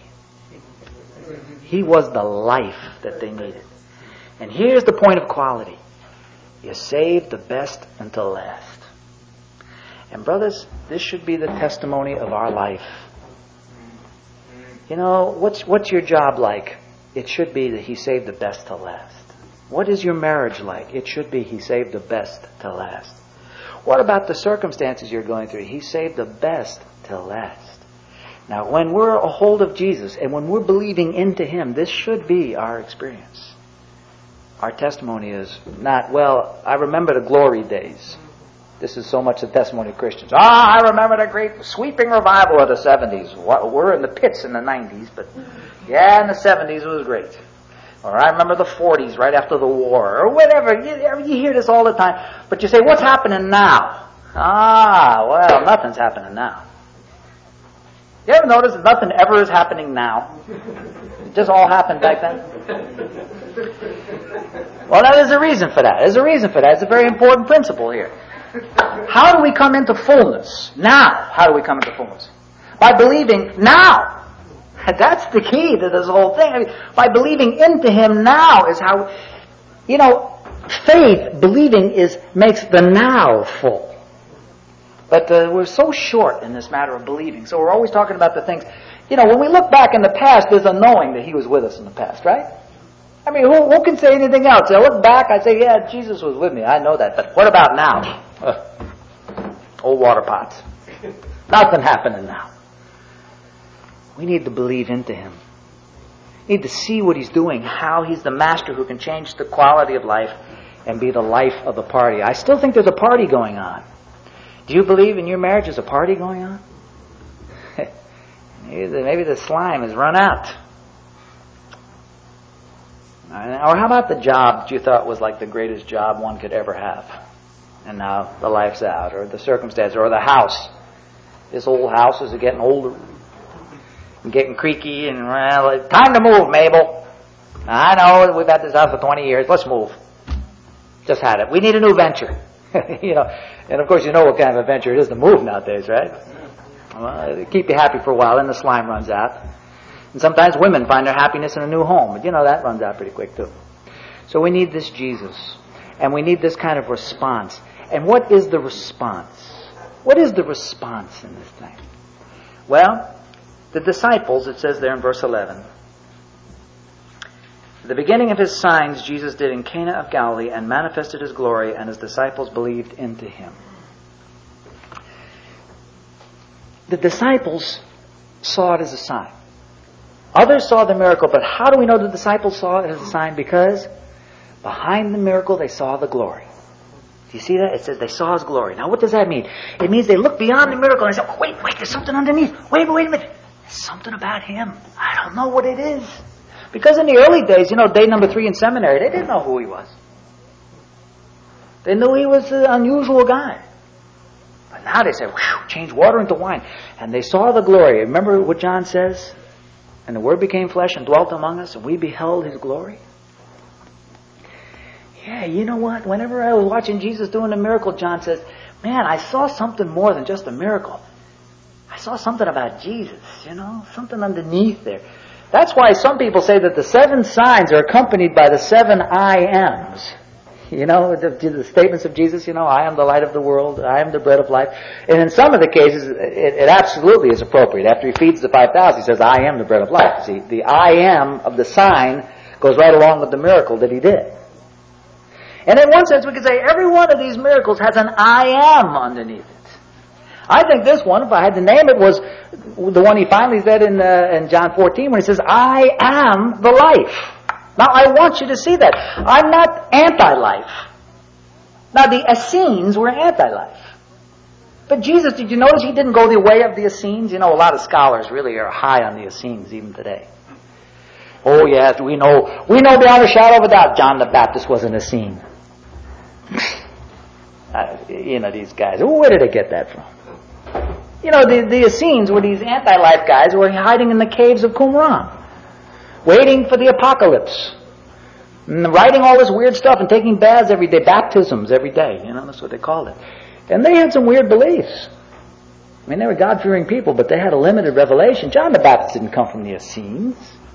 He was the life that they needed. And here's the point of quality. You save the best until last. And brothers, this should be the testimony of our life. You know, what's your job like? It should be that he saved the best to last. What is your marriage like? It should be he saved the best to last. What about the circumstances you're going through? He saved the best to last. Now, when we're a hold of Jesus and when we're believing into him, this should be our experience. Our testimony is not, well, I remember the glory days. This is so much the testimony of Christians. I remember the great sweeping revival of the 70s. We're in the pits in the 90s, but yeah, in the 70s it was great. Or I remember the 40s right after the war, or whatever. You hear this all the time. But you say, what's happening now? Well, nothing's happening now. You ever notice that nothing ever is happening now? It just all happened back then? Well, there's a reason for that. There's a reason for that. It's a very important principle here. How do we come into fullness? Now, how do we come into fullness? By believing now. That's the key to this whole thing. I mean, by believing into him now is how, faith, believing makes the now full. But we're so short in this matter of believing. So we're always talking about the things. When we look back in the past, there's a knowing that he was with us in the past, right? I mean, who can say anything else? I look back, I say, yeah, Jesus was with me. I know that. But what about now? Old water pots. Nothing happening now. We need to believe into him. We need to see what he's doing, how he's the master who can change the quality of life. and be the life of the party. I still think there's a party going on. Do you believe in your marriage there's a party going on? Maybe the slime has run out. Or how about the job that you thought was like the greatest job one could ever have? And now the life's out, or the circumstance, or the house. This old house is getting older and getting creaky, and well, time to move, Mabel. I know we've had this house for 20 years. Let's move. Just had it. We need a new venture. And of course you know what kind of a venture it is to move nowadays, right? Well, it'll keep you happy for a while, then the slime runs out. And sometimes women find their happiness in a new home, but that runs out pretty quick too. So we need this Jesus, and we need this kind of response. And what is the response? What is the response in this thing? Well, the disciples, it says there in verse 11, the beginning of his signs Jesus did in Cana of Galilee and manifested his glory, and his disciples believed into him. The disciples saw it as a sign. Others saw the miracle, but how do we know the disciples saw it as a sign? Because behind the miracle they saw the glory. Do you see that? It says they saw his glory. Now what does that mean? It means they looked beyond the miracle and they said, wait, there's something underneath. Wait a minute. There's something about him. I don't know what it is. Because in the early days, day number 3 in seminary, they didn't know who he was. They knew he was an unusual guy. But now they say, change water into wine. And they saw the glory. Remember what John says? And the Word became flesh and dwelt among us, and we beheld his glory. Yeah, you know what? Whenever I was watching Jesus doing a miracle, John says, man, I saw something more than just a miracle. I saw something about Jesus, something underneath there. That's why some people say that the 7 signs are accompanied by the 7 I ams. The statements of Jesus, I am the light of the world, I am the bread of life. And in some of the cases, it absolutely is appropriate. After he feeds the 5,000, he says, I am the bread of life. See, the I am of the sign goes right along with the miracle that he did. And in one sense, we could say every one of these miracles has an I am underneath it. I think this one, if I had to name it, was the one he finally said in John 14 when he says, I am the life. Now, I want you to see that. I'm not anti-life. Now, the Essenes were anti-life. But Jesus, did you notice he didn't go the way of the Essenes? A lot of scholars really are high on the Essenes even today. Oh, yes, we know beyond a shadow of a doubt John the Baptist was an Essene. These guys. Where did they get that from? The Essenes were these anti-life guys who were hiding in the caves of Qumran, waiting for the apocalypse, and writing all this weird stuff and taking baths every day, baptisms every day. That's what they called it. And they had some weird beliefs. They were God-fearing people, but they had a limited revelation. John the Baptist didn't come from the Essenes.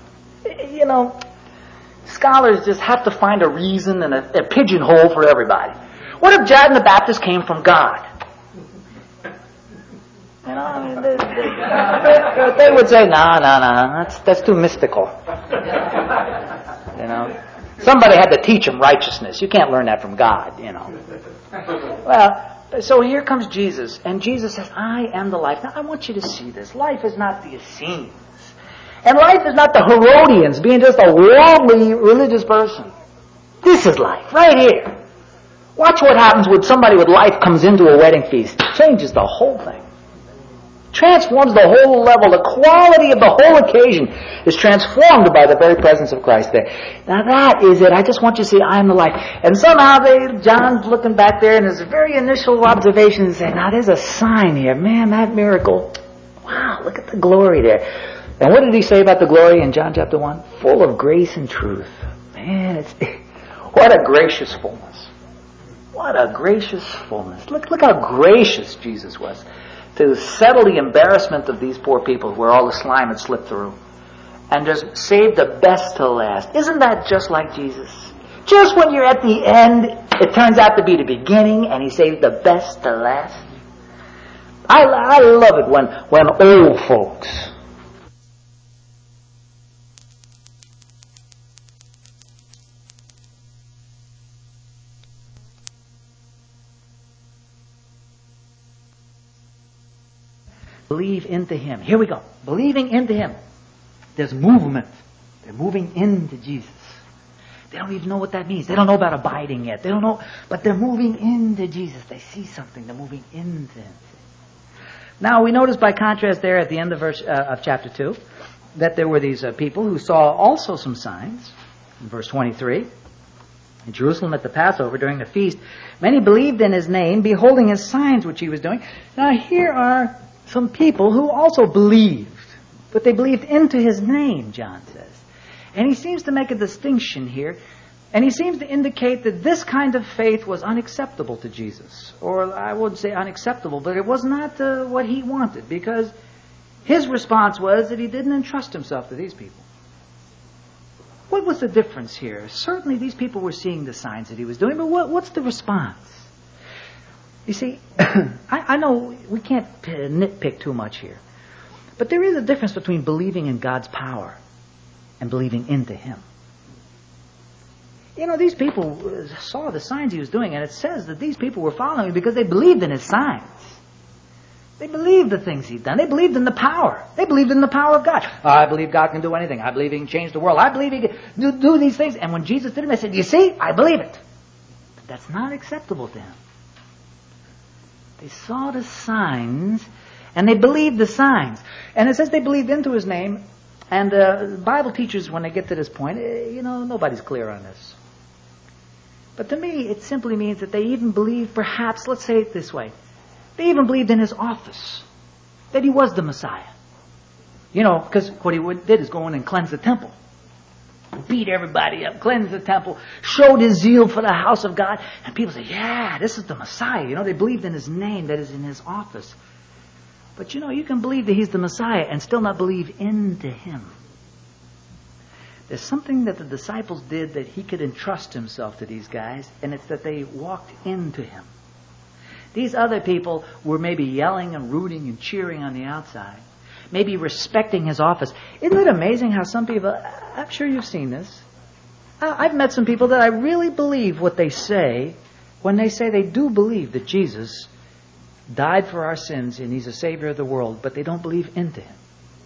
Scholars just have to find a reason and a pigeonhole for everybody. What if John the Baptist came from God? They would say, no, that's too mystical. Somebody had to teach him righteousness. You can't learn that from God, Well, so here comes Jesus, and Jesus says, I am the life. Now, I want you to see this. Life is not the Essenes. And life is not the Herodians being just a worldly religious person. This is life, right here. Watch what happens when somebody with life comes into a wedding feast. It changes the whole thing. Transforms the whole level. The quality of the whole occasion is transformed by the very presence of Christ there. Now that is it. I just want you to see, I am the life. And somehow John's looking back there and his very initial observation and saying, now there's a sign here. Man, that miracle. Wow, look at the glory there. And what did he say about the glory in John chapter 1? Full of grace and truth. Man, what a gracious fullness. What a gracious fullness. Look how gracious Jesus was to settle the embarrassment of these poor people where all the slime had slipped through and just save the best to last. Isn't that just like Jesus? Just when you're at the end, it turns out to be the beginning and he saved the best to last. I love it when old folks believe into him. Here we go. Believing into him. There's movement. They're moving into Jesus. They don't even know what that means. They don't know about abiding yet. They don't know, but they're moving into Jesus. They see something. They're moving into Him. Now, we notice by contrast there at the end of chapter 2 that there were these people who saw also some signs. In verse 23, in Jerusalem at the Passover during the feast, many believed in His name, beholding His signs which He was doing. Now, here are some people who also believed, but they believed into His name, John says. And he seems to make a distinction here, and he seems to indicate that this kind of faith was unacceptable to Jesus. Or I wouldn't say unacceptable, but it was not what He wanted, because His response was that He didn't entrust Himself to these people. What was the difference here? Certainly these people were seeing the signs that He was doing, but what's the response? You see, I know we can't nitpick too much here, but there is a difference between believing in God's power and believing into Him. You know, these people saw the signs He was doing, and it says that these people were following Him because they believed in His signs. They believed the things He'd done. They believed in the power. They believed in the power of God. I believe God can do anything. I believe He can change the world. I believe He can do these things. And when Jesus did them, they said, you see, I believe it. But that's not acceptable to Him. They saw the signs, and they believed the signs. And it says they believed into His name. And Bible teachers, when they get to this point, nobody's clear on this. But to me, it simply means that they even believed, perhaps, let's say it this way, they even believed in His office, that He was the Messiah. Because what He did is go in and cleanse the temple. Beat everybody up, cleanse the temple, showed His zeal for the house of God. And people say, yeah, this is the Messiah. They believed in His name, that is in His office. But you can believe that He's the Messiah and still not believe into Him. There's something that the disciples did that He could entrust Himself to these guys, and it's that they walked into Him. These other people were maybe yelling and rooting and cheering on the outside, maybe respecting His office. Isn't it amazing how some people, I'm sure you've seen this, I've met some people that I really believe what they say when they say they do believe that Jesus died for our sins and He's a Savior of the world, but they don't believe into Him.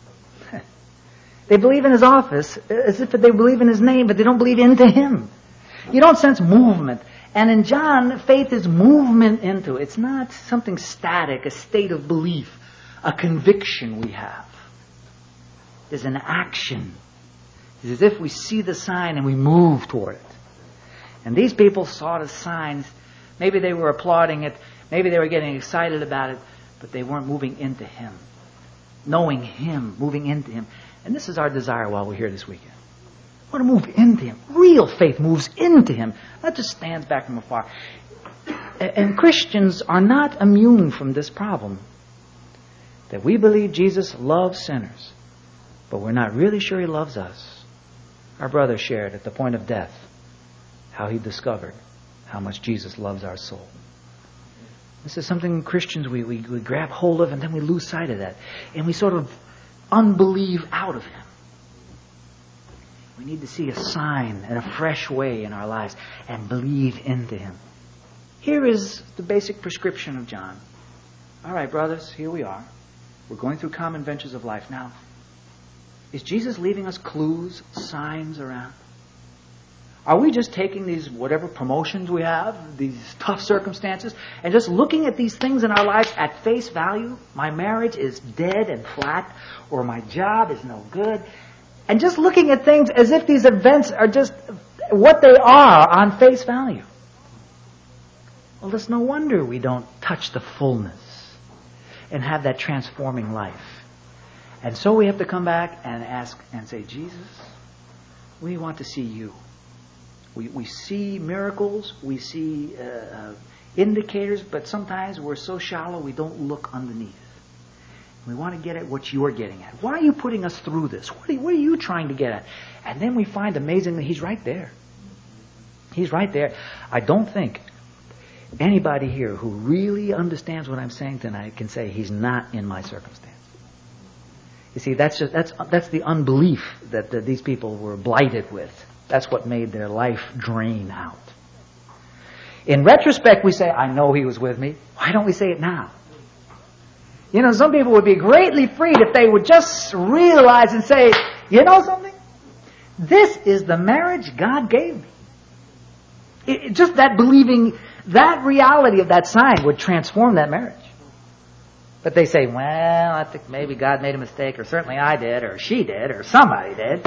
They believe in His office as if they believe in His name, but they don't believe into Him. You don't sense movement. And in John, faith is movement into. It's not something static, a state of belief, a conviction we have. There's an action. It's as if we see the sign and we move toward it. And these people saw the signs. Maybe they were applauding it. Maybe they were getting excited about it, but they weren't moving into Him. Knowing Him, moving into Him. And this is our desire while we're here this weekend. We want to move into Him. Real faith moves into Him, not just stands back from afar. And Christians are not immune from this problem. That we believe Jesus loves sinners, but we're not really sure He loves us. Our brother shared at the point of death how he discovered how much Jesus loves our soul. This is something Christians we grab hold of, and then we lose sight of that. And we sort of unbelieve out of Him. We need to see a sign in a fresh way in our lives and believe into Him. Here is the basic prescription of John. All right, brothers, here we are. We're going through common ventures of life. Now, is Jesus leaving us clues, signs around? Are we just taking these whatever promotions we have, these tough circumstances, and just looking at these things in our lives at face value? My marriage is dead and flat, or my job is no good. And just looking at things as if these events are just what they are on face value. Well, it's no wonder we don't touch the fullness and have that transforming life. And so we have to come back and ask and say, Jesus, we want to see You. We see miracles, we see indicators, but sometimes we're so shallow we don't look underneath. We want to get at what You're getting at. Why are You putting us through this? What are You trying to get at? And then we find amazingly He's right there. He's right there. I don't think anybody here who really understands what I'm saying tonight can say He's not in my circumstance. You see, that's the unbelief that these people were blighted with. That's what made their life drain out. In retrospect, we say, I know He was with me. Why don't we say it now? Some people would be greatly freed if they would just realize and say, you know something? This is the marriage God gave me. Just that believing, that reality of that sign would transform that marriage. But they say, well, I think maybe God made a mistake, or certainly I did, or she did, or somebody did.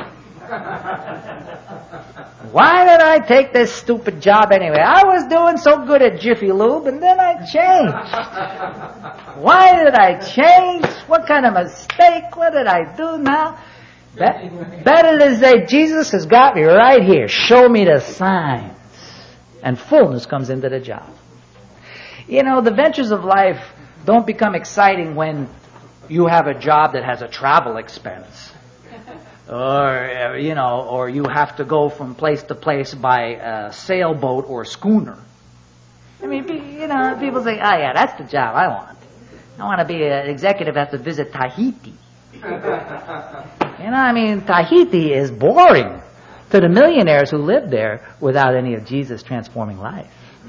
Why did I take this stupid job anyway? I was doing so good at Jiffy Lube, and then I changed. Why did I change? What kind of mistake? What did I do now? Better to say, Jesus has got me right here. Show me the signs. And fullness comes into the job. You know, the ventures of life don't become exciting when you have a job that has a travel expense. Or, you know, or you have to go from place to place by a sailboat or schooner. I mean, you know, people say, oh yeah, that's the job I want. I want to be an executive, have to visit Tahiti. You know, I mean, Tahiti is boring to the millionaires who live there without any of Jesus transforming life.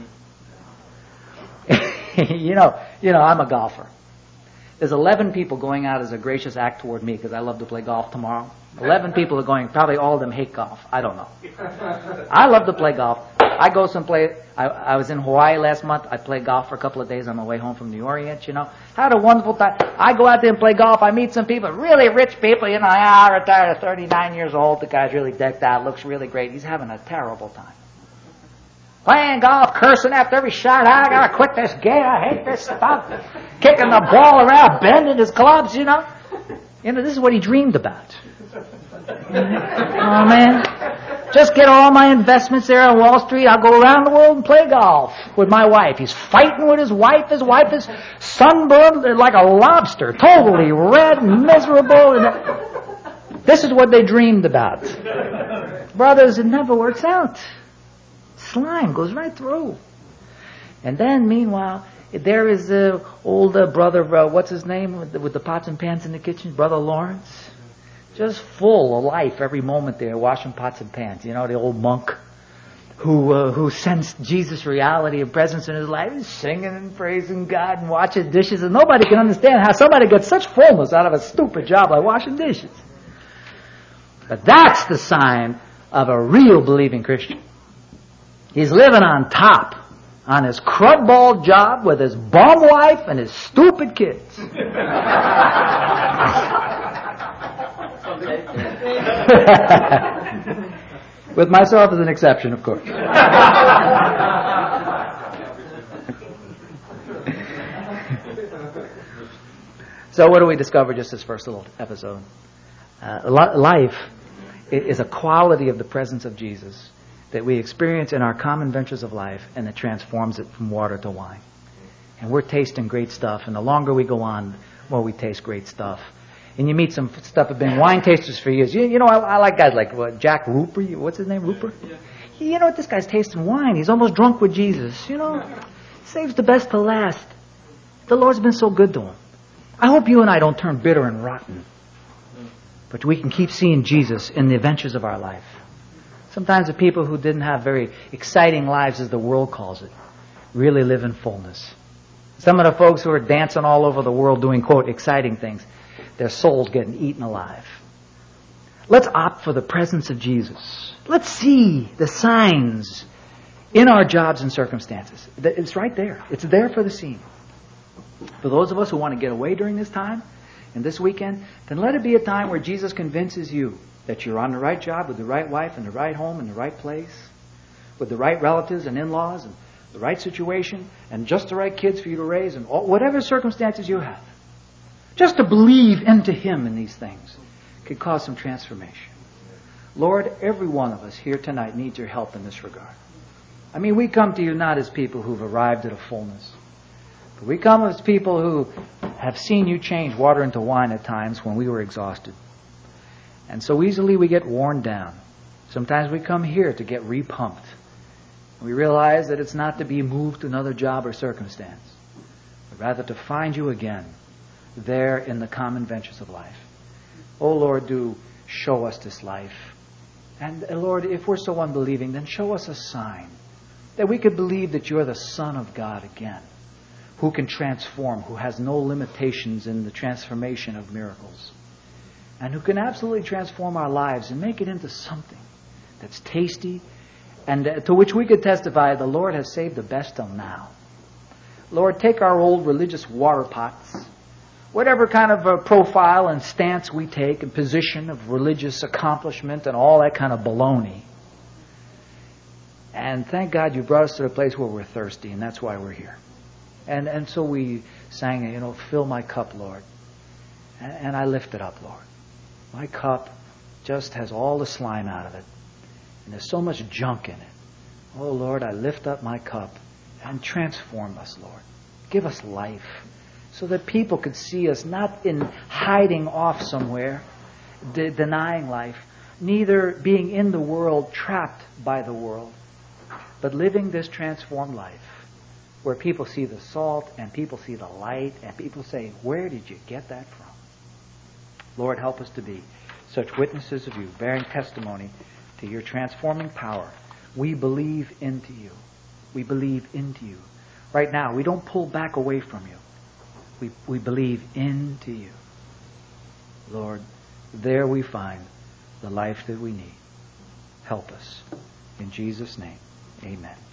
You know, I'm a golfer. There's 11 people going out as a gracious act toward me because I love to play golf tomorrow. 11 people are going, probably all of them hate golf. I don't know. I love to play golf. I go someplace. I was in Hawaii last month. I played golf for a couple of days on my way home from the Orient, you know. Had a wonderful time. I go out there and play golf. I meet some people, really rich people, you know. I retired at 39 years old. The guy's really decked out, looks really great. He's having a terrible time. Playing golf, cursing after every shot. I gotta quit this game. I hate this stuff. Kicking the ball around, bending his clubs, you know. You know, this is what he dreamed about. Oh, man. Just get all my investments there on Wall Street. I'll go around the world and play golf with my wife. He's fighting with his wife. His wife is sunburned like a lobster, totally red and miserable. And this is what they dreamed about. Brothers, it never works out. Slime goes right through. And then, meanwhile, there is the older brother, what's his name, with the pots and pans in the kitchen, Brother Lawrence. Just full of life every moment there, washing pots and pans. You know, the old monk who sensed Jesus' reality and presence in his life. He's singing and praising God and washing dishes. And nobody can understand how somebody gets such fullness out of a stupid job like washing dishes. But that's the sign of a real believing Christian. He's living on top on his crud-ball job with his bum wife and his stupid kids. With myself as an exception, of course. So what do we discover just this first little episode? Life is a quality of the presence of Jesus that we experience in our common ventures of life, and it transforms it from water to wine. And we're tasting great stuff, and the longer we go on, the more we taste great stuff. And you meet some stuff that have been wine tasters for years. You know, I like guys like Jack Rupert. What's his name, Rupert? Yeah. You know what? This guy's tasting wine. He's almost drunk with Jesus. You know, saves the best to last. The Lord's been so good to him. I hope you and I don't turn bitter and rotten, but we can keep seeing Jesus in the adventures of our life. Sometimes the people who didn't have very exciting lives, as the world calls it, really live in fullness. Some of the folks who are dancing all over the world doing, quote, exciting things, their souls getting eaten alive. Let's opt for the presence of Jesus. Let's see the signs in our jobs and circumstances. It's right there. It's there for the seeing. For those of us who want to get away during this time and this weekend, then let it be a time where Jesus convinces you that you're on the right job with the right wife and the right home and the right place, with the right relatives and in-laws and the right situation and just the right kids for you to raise and whatever circumstances you have. Just to believe into Him in these things could cause some transformation. Lord, every one of us here tonight needs your help in this regard. I mean, we come to you not as people who've arrived at a fullness, but we come as people who have seen you change water into wine at times when we were exhausted. And so easily we get worn down. Sometimes we come here to get repumped. We realize that it's not to be moved to another job or circumstance, but rather to find you again there in the common ventures of life. Oh Lord, do show us this life. And Lord, if we're so unbelieving, then show us a sign that we could believe that you're the Son of God again, who can transform, who has no limitations in the transformation of miracles. and who can absolutely transform our lives and make it into something that's tasty and to which we could testify the Lord has saved the best till now. Lord, take our old religious water pots, whatever kind of a profile and stance we take and position of religious accomplishment and all that kind of baloney. And thank God you brought us to a place where we're thirsty, and that's why we're here. And so we sang, fill my cup, Lord. And I lift it up, Lord. My cup just has all the slime out of it. And there's so much junk in it. Oh, Lord, I lift up my cup and transform us, Lord. Give us life so that people could see us not in hiding off somewhere, denying life, neither being in the world, trapped by the world, but living this transformed life where people see the salt and people see the light and people say, where did you get that from? Lord, help us to be such witnesses of you, bearing testimony to your transforming power. We believe into you. We believe into you. Right now, we don't pull back away from you. We believe into you. Lord, there we find the life that we need. Help us. In Jesus' name, amen.